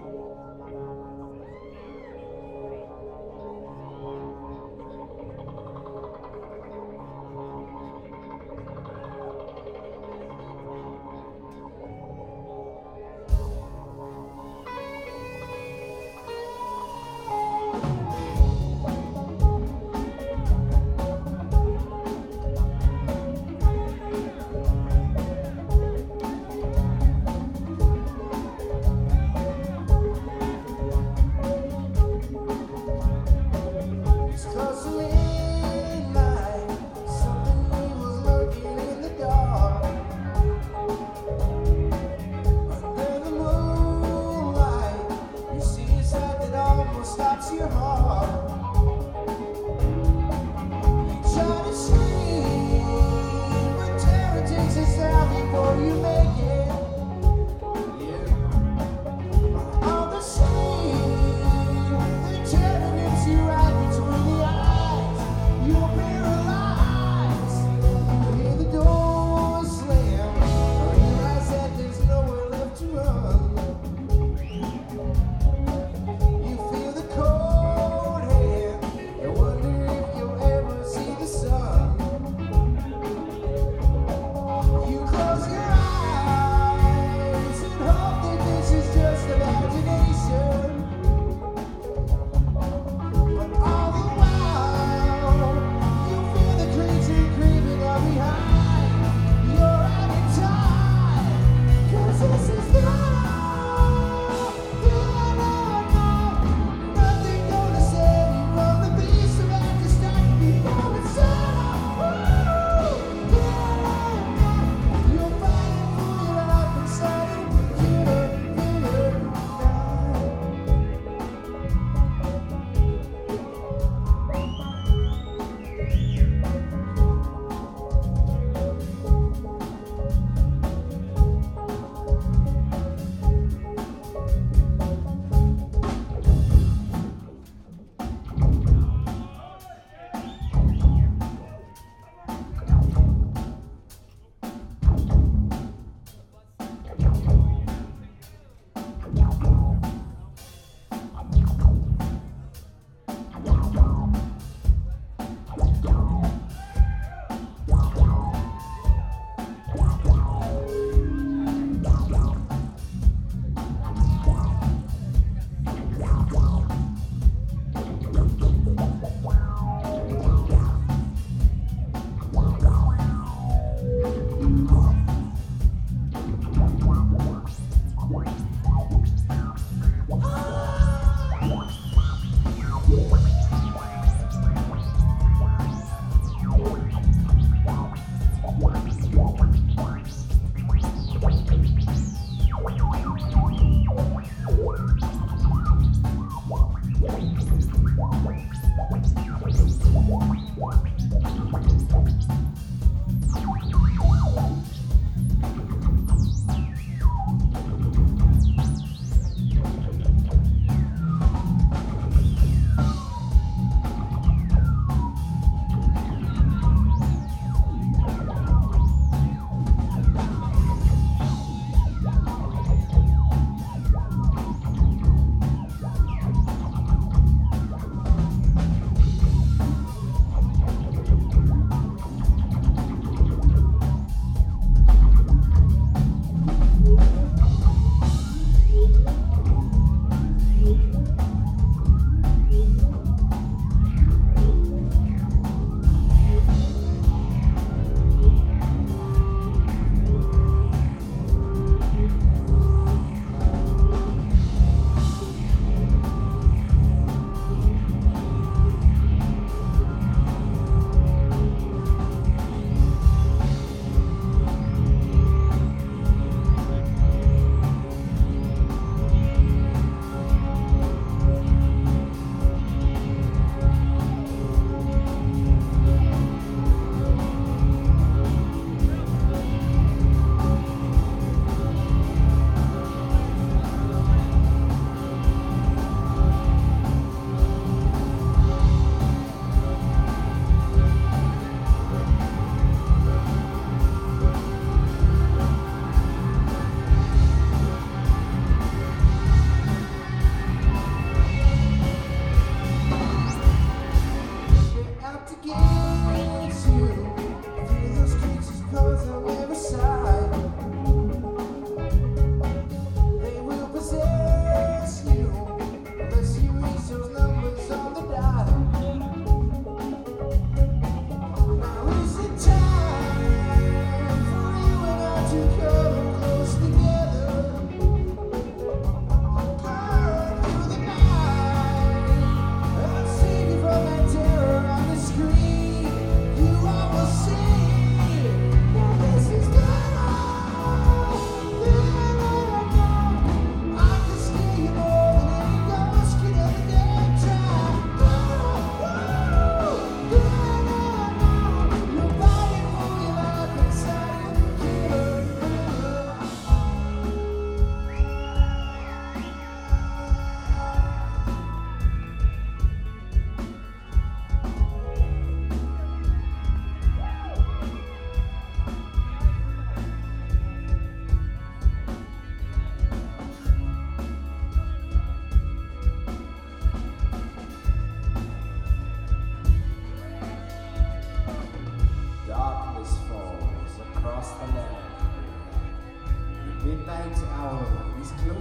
You feel the cold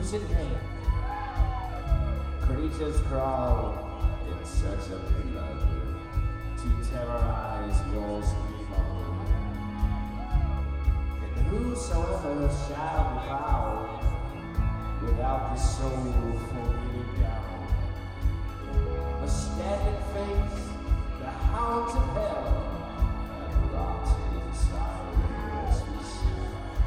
in hand. Creatures crawl in search of blood to terrorize your sleep. And whosoever shall be found without the soul folded down must stand and face the hounds of hell and rot inside as we sleep.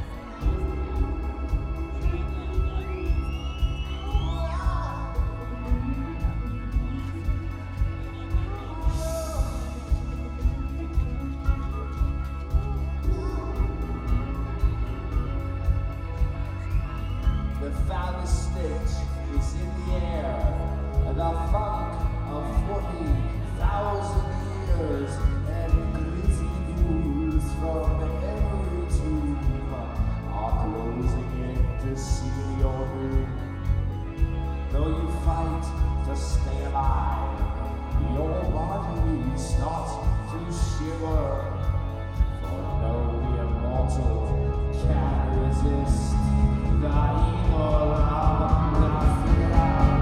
The foulest stench is in the air, and the funk of 40,000 years, and gritty ghouls from every tomb are closing in to seal your doom. Though you fight to stay alive, your body starts to shiver, for no immortal can resist the evil of the fear.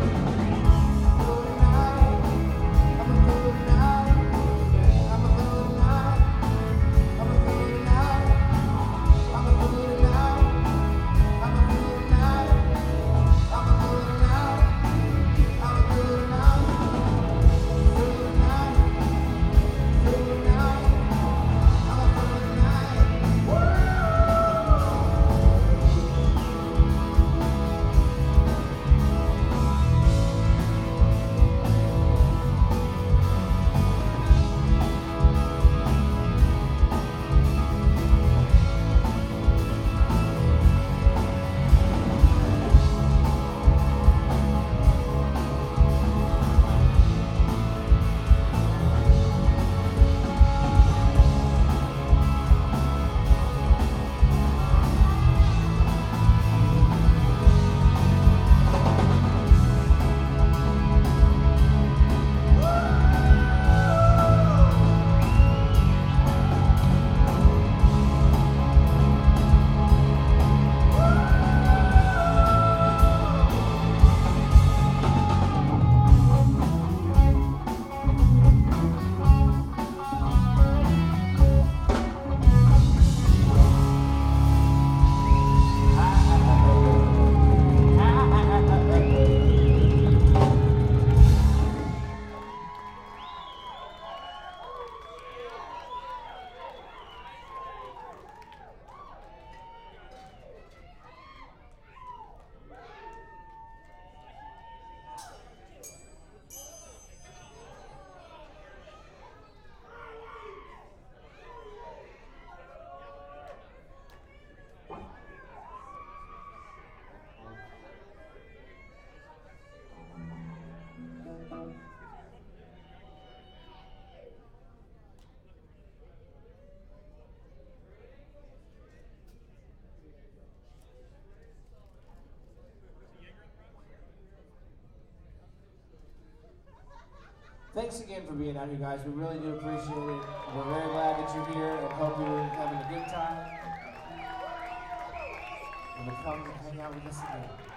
Thanks again for being out here, guys. We really do appreciate it. We're very glad that you're here and hope you're having a good time. And come hang out with us again.